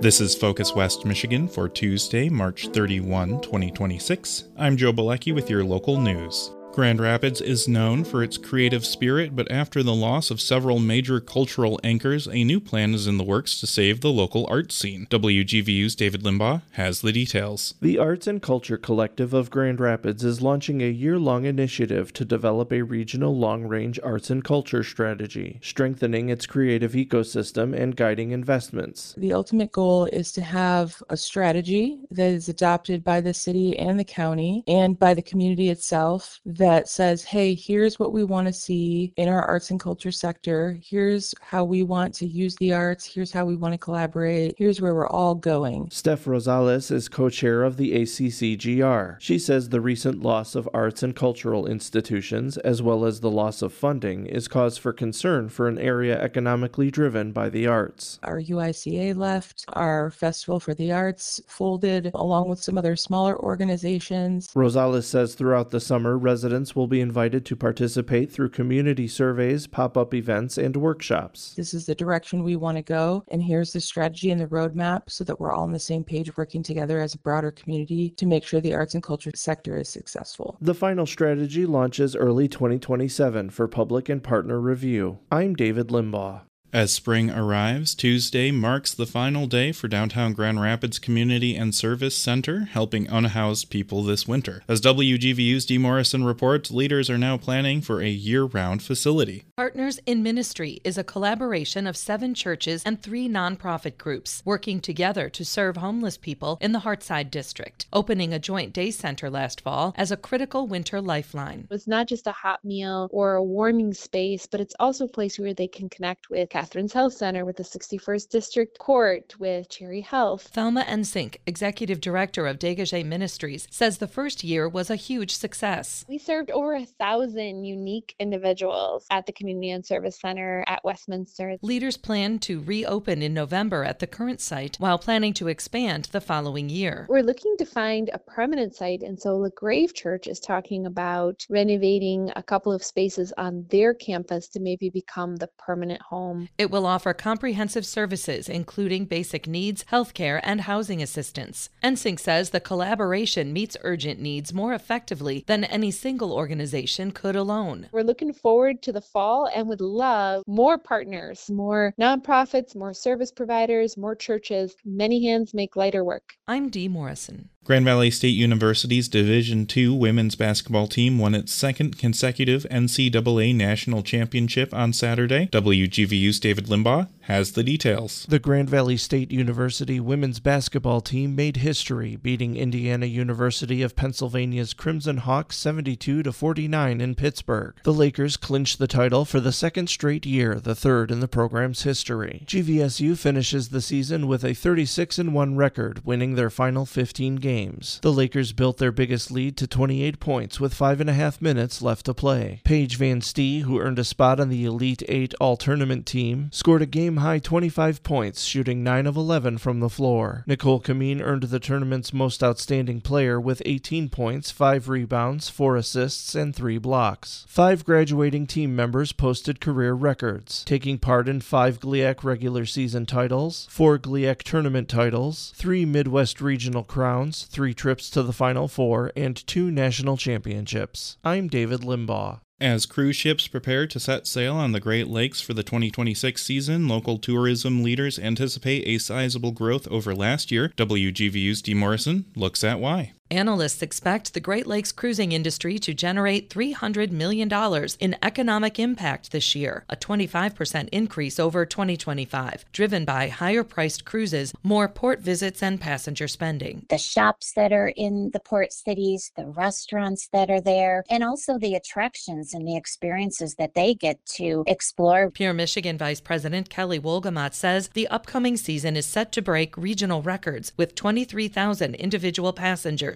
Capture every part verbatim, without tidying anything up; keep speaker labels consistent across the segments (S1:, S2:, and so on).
S1: This is Focus West Michigan for Tuesday, March thirty-first, twenty twenty-six. I'm Joe Balecki with your local news. Grand Rapids is known for its creative spirit, but after the loss of several major cultural anchors, a new plan is in the works to save the local art scene. W G V U's David Limbaugh has the details.
S2: The Arts and Culture Collective of Grand Rapids is launching a year-long initiative to develop a regional long-range arts and culture strategy, strengthening its creative ecosystem and guiding investments.
S3: The ultimate goal is to have a strategy that is adopted by the city and the county and by the community itself that says, hey, here's what we want to see in our arts and culture sector. Here's how we want to use the arts. Here's how we want to collaborate. Here's where we're all going.
S2: Steph Rosales is co-chair of the A C C G R. She says the recent loss of arts and cultural institutions, as well as the loss of funding, is cause for concern for an area economically driven by the arts.
S3: Our U I C A left, our Festival for the Arts folded, along with some other smaller organizations.
S2: Rosales says throughout the summer, residents will be invited to participate through community surveys, pop-up events, and workshops.
S3: This is the direction we want to go, and here's the strategy and the roadmap so that we're all on the same page working together as a broader community to make sure the arts and culture sector is successful.
S2: The final strategy launches early twenty twenty-seven for public and partner review. I'm David Limbaugh.
S1: As spring arrives, Tuesday marks the final day for downtown Grand Rapids Community and Service Center, helping unhoused people this winter. As W G V U's Dee Morrison reports, leaders are now planning for a year-round facility.
S4: Partners in Ministry is a collaboration of seven churches and three nonprofit groups working together to serve homeless people in the Hartside District, opening a joint day center last fall as a critical winter lifeline.
S5: It's not just a hot meal or a warming space, but it's also a place where they can connect with Catherine's Health Center, with the sixty-first District Court, with Cherry Health.
S4: Thelma Ensink, Executive Director of Dégagé Ministries, says the first year was a huge success.
S5: We served over a thousand unique individuals at the Community and Service Center at Westminster.
S4: Leaders plan to reopen in November at the current site while planning to expand the following year.
S5: We're looking to find a permanent site, and so LaGrave Church is talking about renovating a couple of spaces on their campus to maybe become the permanent home.
S4: It will offer comprehensive services, including basic needs, healthcare, and housing assistance. Ensink says the collaboration meets urgent needs more effectively than any single organization could alone.
S5: We're looking forward to the fall and would love more partners, more nonprofits, more service providers, more churches. Many hands make lighter work.
S4: I'm Dee Morrison.
S1: Grand Valley State University's Division two women's basketball team won its second consecutive N C double A national championship on Saturday. W G V U's David Limbaugh has the details.
S2: The Grand Valley State University women's basketball team made history, beating Indiana University of Pennsylvania's Crimson Hawks seventy-two to forty-nine in Pittsburgh. The Lakers clinched the title for the second straight year, the third in the program's history. G V S U finishes the season with a thirty-six and one record, winning their final fifteen games. Games. The Lakers built their biggest lead to twenty-eight points with five and a half minutes left to play. Paige Van Stee, who earned a spot on the Elite Eight All-Tournament team, scored a game-high twenty-five points, shooting nine of eleven from the floor. Nicole Kameen earned the tournament's most outstanding player with eighteen points, five rebounds, four assists, and three blocks. Five graduating team members posted career records, taking part in five G L I A C regular season titles, four G L I A C tournament titles, three Midwest regional crowns, three trips to the Final Four, and two national championships. I'm David Limbaugh.
S1: As cruise ships prepare to set sail on the Great Lakes for the twenty twenty-six season, local tourism leaders anticipate a sizable growth over last year. W G V U's Dee Morrison looks at why.
S4: Analysts expect the Great Lakes cruising industry to generate three hundred million dollars in economic impact this year, a twenty-five percent increase over twenty twenty-five, driven by higher-priced cruises, more port visits, and passenger spending.
S6: The shops that are in the port cities, the restaurants that are there, and also the attractions and the experiences that they get to explore.
S4: Pure Michigan Vice President Kelly Wolgamott says the upcoming season is set to break regional records with twenty-three thousand individual passengers,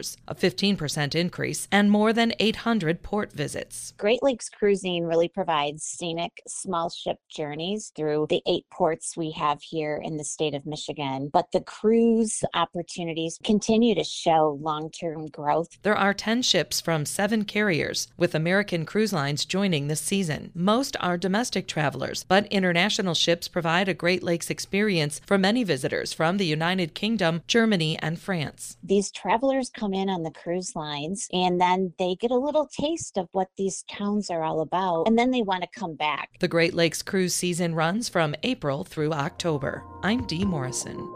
S4: cruisers, a fifteen percent increase, and more than eight hundred port visits.
S6: Great Lakes Cruising really provides scenic small ship journeys through the eight ports we have here in the state of Michigan, but the cruise opportunities continue to show long-term growth.
S4: There are ten ships from seven carriers, with American Cruise Lines joining this season. Most are domestic travelers, but international ships provide a Great Lakes experience for many visitors from the United Kingdom, Germany, and France.
S6: These travelers come in on the cruise lines, and then they get a little taste of what these towns are all about, and then they want to come back.
S4: The Great Lakes cruise season runs from April through October. I'm Dee Morrison.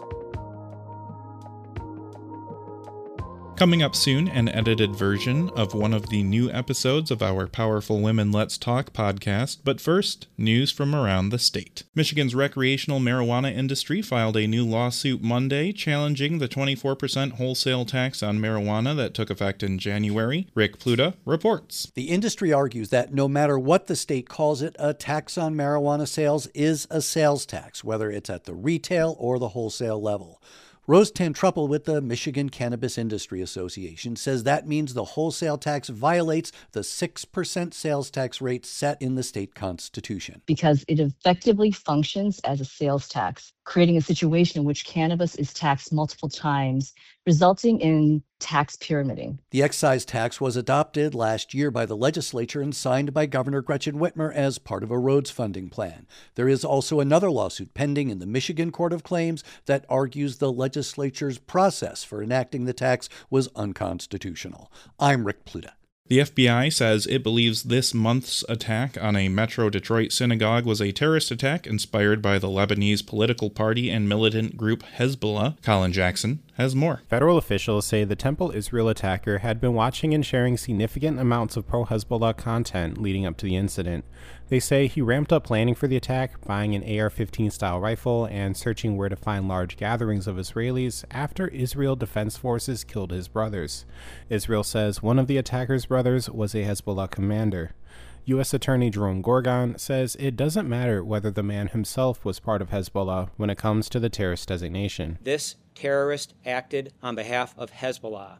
S1: Coming up soon, an edited version of one of the new episodes of our Powerful Women Let's Talk podcast. But first, news from around the state. Michigan's recreational marijuana industry filed a new lawsuit Monday challenging the twenty-four percent wholesale tax on marijuana that took effect in January. Rick Pluta reports.
S7: The industry argues that no matter what the state calls it, a tax on marijuana sales is a sales tax, whether it's at the retail or the wholesale level. Rose Tantruppel with the Michigan Cannabis Industry Association says that means the wholesale tax violates the six percent sales tax rate set in the state constitution.
S8: Because it effectively functions as a sales tax, creating a situation in which cannabis is taxed multiple times, resulting in tax pyramiding.
S7: The excise tax was adopted last year by the legislature and signed by Governor Gretchen Whitmer as part of a roads funding plan. There is also another lawsuit pending in the Michigan Court of Claims that argues the legislature's process for enacting the tax was unconstitutional. I'm Rick Pluta.
S1: The F B I says it believes this month's attack on a Metro Detroit synagogue was a terrorist attack inspired by the Lebanese political party and militant group Hezbollah. Colin Jackson has more.
S9: Federal officials say the Temple Israel attacker had been watching and sharing significant amounts of pro-Hezbollah content leading up to the incident. They say he ramped up planning for the attack, buying an A R fifteen style rifle and searching where to find large gatherings of Israelis after Israel Defense Forces killed his brothers. Israel says one of the attacker's brothers was a Hezbollah commander. U S Attorney Jerome Gorgon says it doesn't matter whether the man himself was part of Hezbollah when it comes to the terrorist designation.
S10: This terrorist acted on behalf of Hezbollah,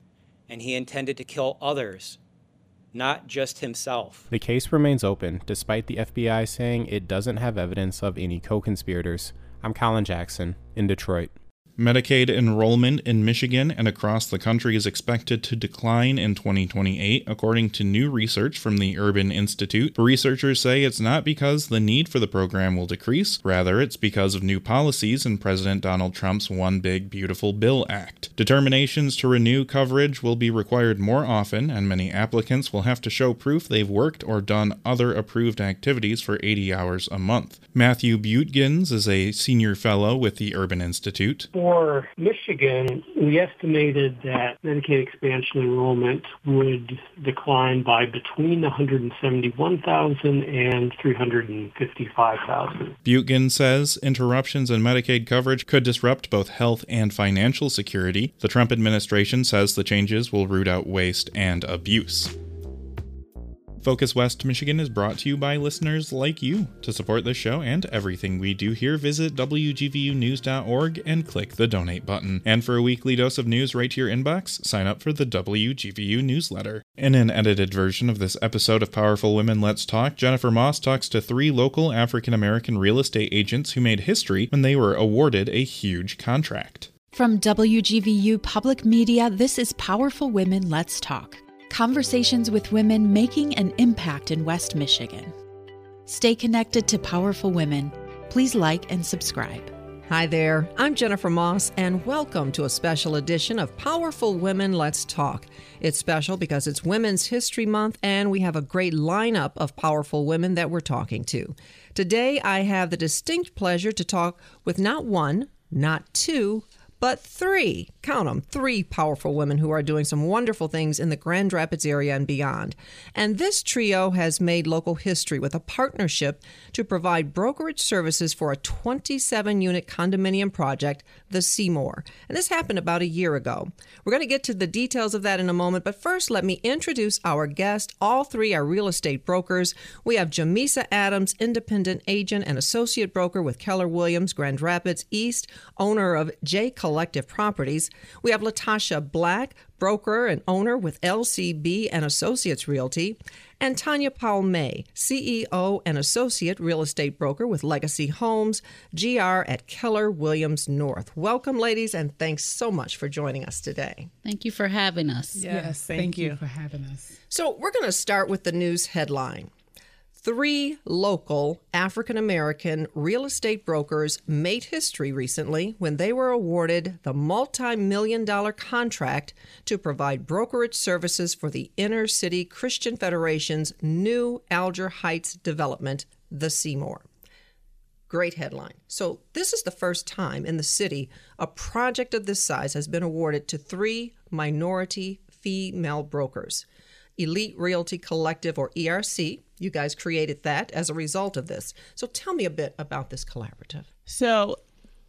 S10: and he intended to kill others, not just himself.
S9: The case remains open, despite the F B I saying it doesn't have evidence of any co-conspirators. I'm Colin Jackson, in Detroit.
S1: Medicaid enrollment in Michigan and across the country is expected to decline in twenty twenty-eight, according to new research from the Urban Institute. Researchers say it's not because the need for the program will decrease, rather it's because of new policies in President Donald Trump's One Big Beautiful Bill Act. Determinations to renew coverage will be required more often, and many applicants will have to show proof they've worked or done other approved activities for eighty hours a month. Matthew Butegans is a senior fellow with the Urban Institute.
S11: For Michigan, we estimated that Medicaid expansion enrollment would decline by between one hundred seventy-one thousand and three hundred fifty-five thousand.
S1: Butegans says interruptions in Medicaid coverage could disrupt both health and financial security. The Trump administration says the changes will root out waste and abuse. Focus West Michigan is brought to you by listeners like you. To support this show and everything we do here, visit W G V U news dot org and click the donate button. And for a weekly dose of news right to your inbox, sign up for the W G V U newsletter. In an edited version of this episode of Powerful Women Let's Talk, Jennifer Moss talks to three local African-American real estate agents who made history when they were awarded a huge contract.
S12: From W G V U Public Media, this is Powerful Women Let's Talk. Conversations with women making an impact in West Michigan. Stay connected to Powerful Women. Please like and subscribe.
S13: Hi there, I'm Jennifer Moss, and welcome to a special edition of Powerful Women Let's Talk. It's special because it's Women's History Month, and we have a great lineup of powerful women that we're talking to. Today, I have the distinct pleasure to talk with not one, not two, but three, count them, three powerful women who are doing some wonderful things in the Grand Rapids area and beyond. And this trio has made local history with a partnership to provide brokerage services for a twenty-seven unit condominium project, the Seymour. And this happened about a year ago. We're going to get to the details of that in a moment, but first let me introduce our guest. All three are real estate brokers. We have Jamisa Adams, independent agent and associate broker with Keller Williams, Grand Rapids East, owner of J. Collective Properties. We have Latasha Black, broker and owner with L C B and Associates Realty, and Tanya Powell May, C E O and associate real estate broker with Legacy Homes, G R at Keller Williams North. Welcome, ladies, and thanks so much for joining us today.
S14: Thank you for having us.
S15: Yes, yes thank, thank you. you for having us.
S13: So we're going to start with the news headline. Three local African-American real estate brokers made history recently when they were awarded the multi-million dollar contract to provide brokerage services for the Inner City Christian Federation's new Alger Heights development, the Seymour. Great headline. So this is the first time in the city a project of this size has been awarded to three minority female brokers. Elite Realty Collective, or E R C. You guys created that as a result of this. So tell me a bit about this collaborative.
S15: So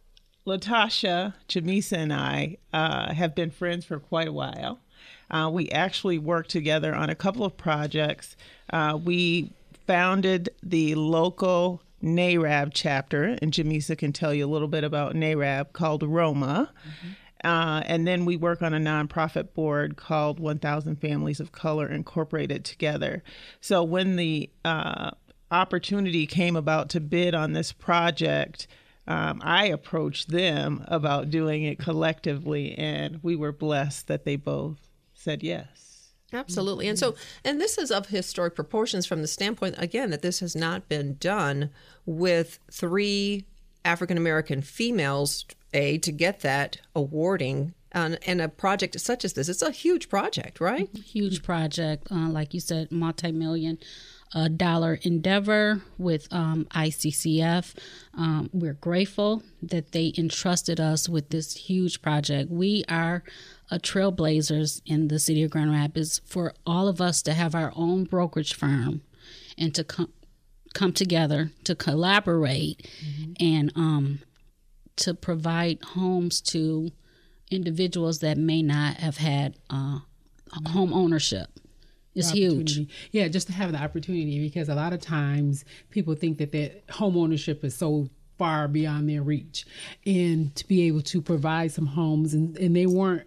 S15: Latasha, Jamisa, and I uh, have been friends for quite a while. Uh, we actually worked together on a couple of projects. Uh, we founded the local N A R A B chapter, and Jamisa can tell you a little bit about N A R A B, called Roma. Mm-hmm. Uh, and then we work on a nonprofit board called one thousand Families of Color Incorporated together. So when the uh, opportunity came about to bid on this project, um, I approached them about doing it collectively, and we were blessed that they both said yes.
S13: Absolutely. And so, and this is of historic proportions from the standpoint, again, that this has not been done with three African-American females, A, to get that awarding on, and a project such as this. It's a huge project, right?
S14: Huge project. Uh, like you said, multi-million uh, dollar endeavor with um, I C C F. Um, we're grateful that they entrusted us with this huge project. We are a trailblazers in the city of Grand Rapids for all of us to have our own brokerage firm and to come come together to collaborate mm-hmm. and um, to provide homes to individuals that may not have had uh, home ownership. It's huge.
S16: Yeah, just to have the opportunity, because a lot of times people think that that home ownership is so far beyond their reach, and to be able to provide some homes, and, and they weren't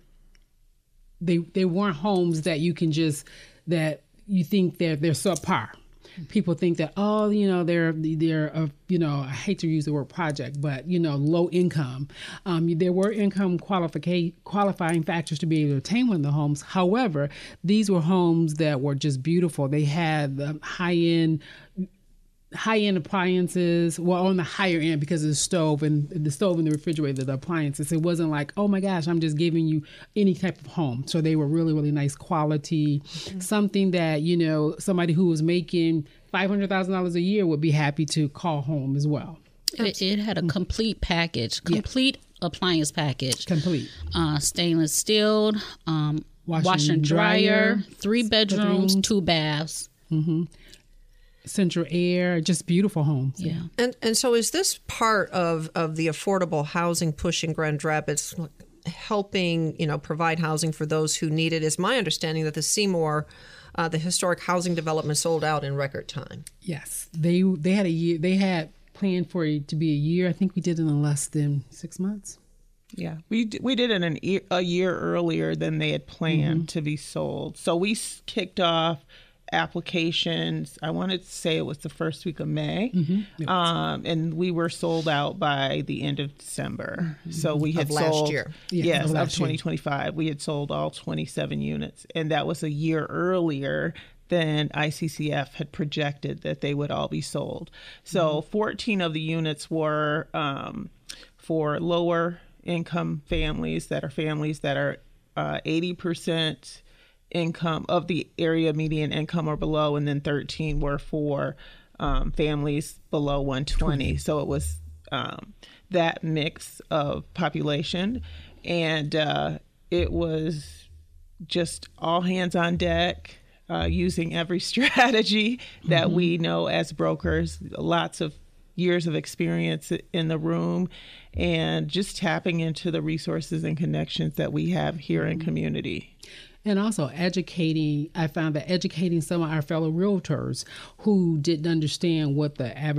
S16: they they weren't homes that you can just that you think they're they're subpar. People think that, oh, you know, they're, they're a, you know, I hate to use the word project, but, you know, low income. Um, there were income qualifica- qualifying factors to be able to obtain one of the homes. However, these were homes that were just beautiful. They had um, high-end high-end appliances, well, on the higher end because of the stove and the stove and the refrigerator, the appliances. It wasn't like, oh my gosh, I'm just giving you any type of home. So they were really, really nice quality, mm-hmm. something that, you know, somebody who was making five hundred thousand dollars a year would be happy to call home as well.
S14: It, it had a complete package, complete yeah. appliance package.
S16: Complete.
S14: Uh, stainless steel, um,
S16: washer,
S14: washer and dryer, dryer, three bedrooms, bedrooms, two baths.
S16: Mm-hmm. Central air, just beautiful homes.
S14: Yeah.
S13: And and so is this part of, of the affordable housing push in Grand Rapids, helping, you know, provide housing for those who need it? Is my understanding that the Seymour, uh, the historic housing development, sold out in record time.
S16: Yes. They they had a year, they had planned for it to be a year. I think we did it in less than six months.
S15: Yeah, we d- we did it an e- a year earlier than they had planned mm-hmm. to be sold. So we s- kicked off applications, I wanted to say it was the first week of May, mm-hmm. um, and we were sold out by the end of December. Mm-hmm. So we had
S13: of last
S15: sold,
S13: year.
S15: Yeah, yes, of, of twenty twenty-five.
S16: Year.
S15: We had sold all twenty-seven units, and that was a year earlier than I C C F had projected that they would all be sold. So mm-hmm. fourteen of the units were um, for lower income families that are families that are uh, eighty percent income of the area median income or below, and then thirteen were for um, families below one twenty. So it was um, that mix of population, and uh, it was just all hands on deck, uh, using every strategy that mm-hmm. we know as brokers, lots of years of experience in the room, and just tapping into the resources and connections that we have here mm-hmm. in community.
S16: And also educating, I found that educating some of our fellow realtors who didn't understand what the average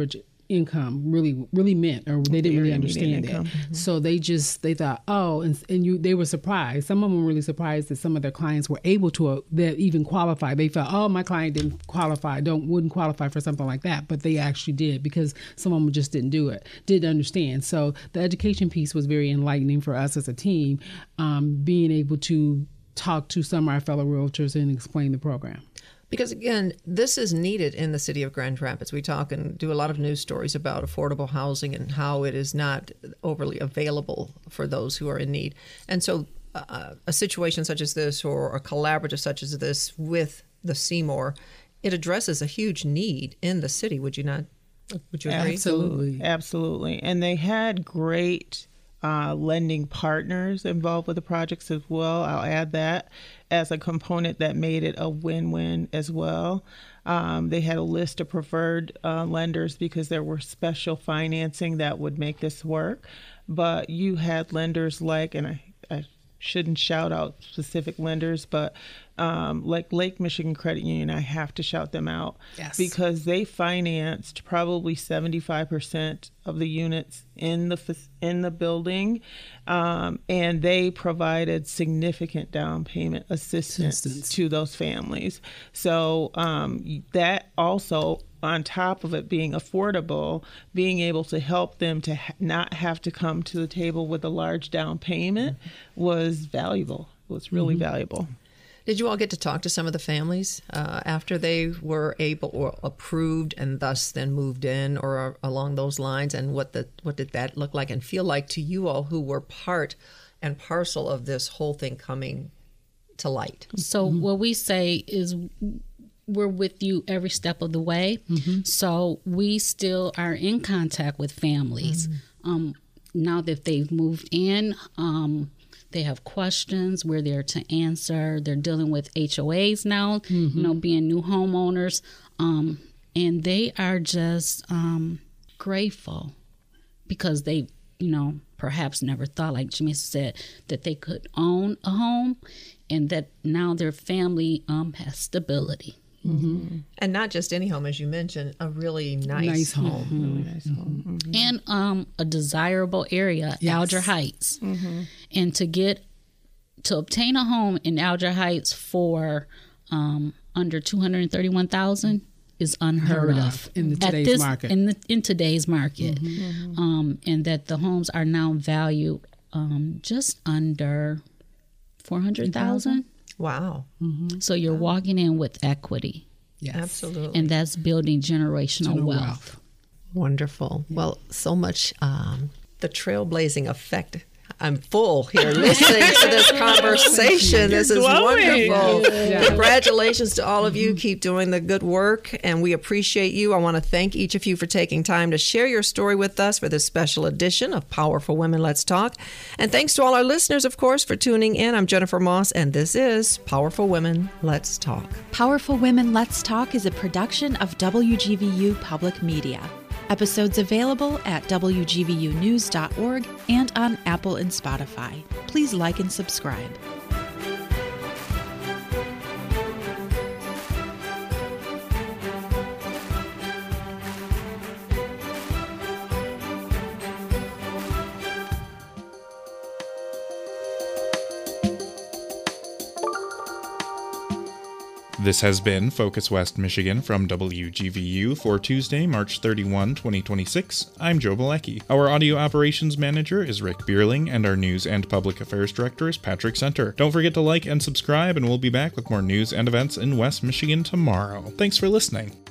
S16: income really really meant, or they didn't really understand it. Mm-hmm. So they just they thought, oh, and, and you they were surprised. Some of them were really surprised that some of their clients were able to uh, that even qualify. They felt, oh, my client didn't qualify, don't wouldn't qualify for something like that, but they actually did, because some of them just didn't do it, didn't understand. So the education piece was very enlightening for us as a team, um, being able to talk to some of our fellow realtors and explain the program.
S13: Because, again, this is needed in the city of Grand Rapids. We talk and do a lot of news stories about affordable housing and how it is not overly available for those who are in need. And so uh, a situation such as this, or a collaborative such as this with the Seymour, it addresses a huge need in the city. Would you not? Would you agree?
S15: Absolutely. Absolutely. And they had great Uh, lending partners involved with the projects as well. I'll add that as a component that made it a win-win as well. Um, they had a list of preferred uh, lenders because there were special financing that would make this work. But you had lenders like, and I, I shouldn't shout out specific lenders, but um, like Lake Michigan Credit Union, I have to shout them out.
S13: Yes.
S15: Because they financed probably seventy-five percent of the units in the in the building, um, and they provided significant down payment assistance, assistance. to those families. So um, that also, on top of it being affordable, being able to help them to ha- not have to come to the table with a large down payment mm-hmm. was valuable. It was really mm-hmm. valuable.
S13: Did you all get to talk to some of the families uh, after they were able or approved and thus then moved in, or along those lines? And what the what did that look like and feel like to you all who were part and parcel of this whole thing coming to light?
S14: So mm-hmm. what we say is we're with you every step of the way. Mm-hmm. So we still are in contact with families. Mm-hmm. Um, now that they've moved in, um, they have questions. We're there to answer. They're dealing with H O As now, mm-hmm. you know, being new homeowners. Um, and they are just um, grateful because they, you know, perhaps never thought, like Jimmy said, that they could own a home, and that now their family um, has stability.
S13: Mm-hmm. And not just any home, as you mentioned, a really nice,
S16: nice home.
S13: Mm-hmm.
S16: Really nice home.
S14: Mm-hmm. And um, a desirable area, yes. Alger Heights. Mm-hmm. And to get, to obtain a home in Alger Heights for um, under two hundred thirty-one thousand dollars is unheard
S16: Heard
S14: of.
S16: of in the today's
S14: this,
S16: market.
S14: In, the, in today's market.
S16: Mm-hmm.
S14: Um, and that the homes are now valued um, just under four hundred thousand dollars.
S13: Wow.
S14: Mm-hmm. So you're wow. walking in with equity.
S13: Yes. Absolutely.
S14: And that's building generational
S16: General
S14: wealth.
S16: wealth.
S13: Wonderful. Well, so much um, the trailblazing effect. I'm full here listening to this conversation. This is wonderful. Yeah. Congratulations to all of you. Keep doing the good work, and we appreciate you. I want to thank each of you for taking time to share your story with us for this special edition of Powerful Women Let's Talk. And thanks to all our listeners, of course, for tuning in. I'm Jennifer Moss, and this is Powerful Women Let's Talk.
S12: Powerful Women Let's Talk is a production of W G V U Public Media. Episodes available at W G V U news dot org and on Apple and Spotify. Please like and subscribe.
S1: This has been Focus West Michigan from W G V U for Tuesday, March thirty-first, twenty twenty-six. I'm Joe Balecki. Our audio operations manager is Rick Bierling, and our news and public affairs director is Patrick Center. Don't forget to like and subscribe, and we'll be back with more news and events in West Michigan tomorrow. Thanks for listening.